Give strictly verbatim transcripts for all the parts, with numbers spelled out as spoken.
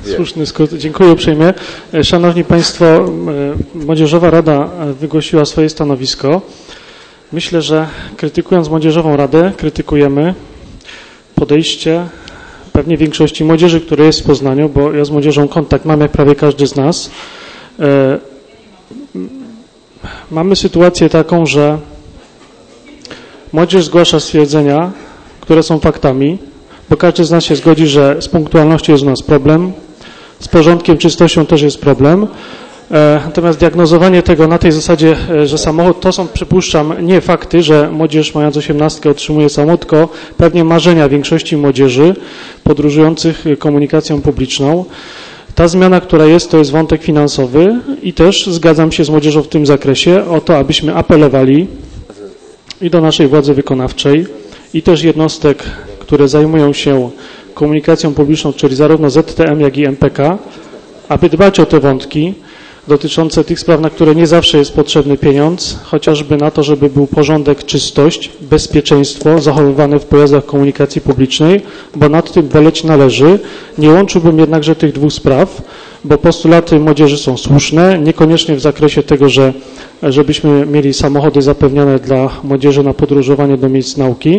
Słuszny skrót. Dziękuję uprzejmie. Szanowni Państwo, Młodzieżowa Rada wygłosiła swoje stanowisko. Myślę, że krytykując Młodzieżową Radę, krytykujemy podejście pewnie większości młodzieży, która jest w Poznaniu, bo ja z młodzieżą kontakt mam jak prawie każdy z nas. Mamy sytuację taką, że młodzież zgłasza stwierdzenia, które są faktami, bo każdy z nas się zgodzi, że z punktualnością jest u nas problem, z porządkiem, czystością też jest problem. Natomiast diagnozowanie tego na tej zasadzie, że samochód, to są, przypuszczam, nie fakty, że młodzież mając osiemnastkę otrzymuje samochód, tylko pewnie marzenia większości młodzieży podróżujących komunikacją publiczną. Ta zmiana, która jest, to jest wątek finansowy i też zgadzam się z młodzieżą w tym zakresie o to, abyśmy apelowali i do naszej władzy wykonawczej i też jednostek, które zajmują się komunikacją publiczną, czyli zarówno Z T M, jak i M P K, aby dbać o te wątki dotyczące tych spraw, na które nie zawsze jest potrzebny pieniądz, chociażby na to, żeby był porządek, czystość, bezpieczeństwo zachowywane w pojazdach komunikacji publicznej, bo nad tym boleć należy. Nie łączyłbym jednakże tych dwóch spraw, bo postulaty młodzieży są słuszne, niekoniecznie w zakresie tego, że żebyśmy mieli samochody zapewnione dla młodzieży na podróżowanie do miejsc nauki,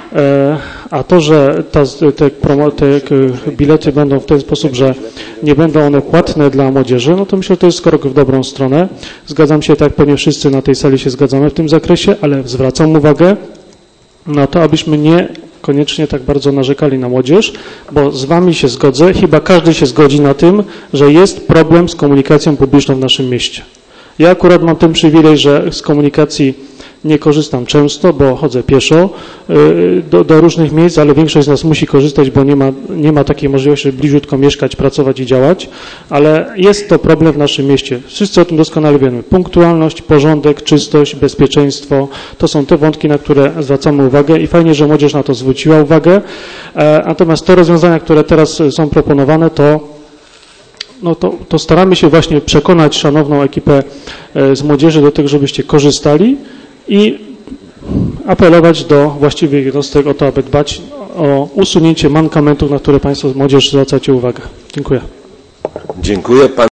a to, że ta, te, te bilety będą w ten sposób, że nie będą one płatne dla młodzieży, no to myślę, że to jest krok w dobrą stronę. Zgadzam się, tak pewnie wszyscy na tej sali się zgadzamy w tym zakresie, ale zwracam uwagę na to, abyśmy nie koniecznie tak bardzo narzekali na młodzież, bo z Wami się zgodzę, chyba każdy się zgodzi na tym, że jest problem z komunikacją publiczną w naszym mieście. Ja akurat mam ten przywilej, że z komunikacji nie korzystam często, bo chodzę pieszo do, do różnych miejsc, ale większość z nas musi korzystać, bo nie ma, nie ma takiej możliwości, żeby bliziutko mieszkać, pracować i działać, ale jest to problem w naszym mieście. Wszyscy o tym doskonale wiemy. Punktualność, porządek, czystość, bezpieczeństwo, to są te wątki, na które zwracamy uwagę i fajnie, że młodzież na to zwróciła uwagę. Natomiast te rozwiązania, które teraz są proponowane, to no to, to staramy się właśnie przekonać szanowną ekipę z młodzieży do tego, żebyście korzystali i apelować do właściwych jednostek o to, aby dbać o usunięcie mankamentów, na które Państwo z młodzież zwracacie uwagę. Dziękuję. Dziękuję. Pan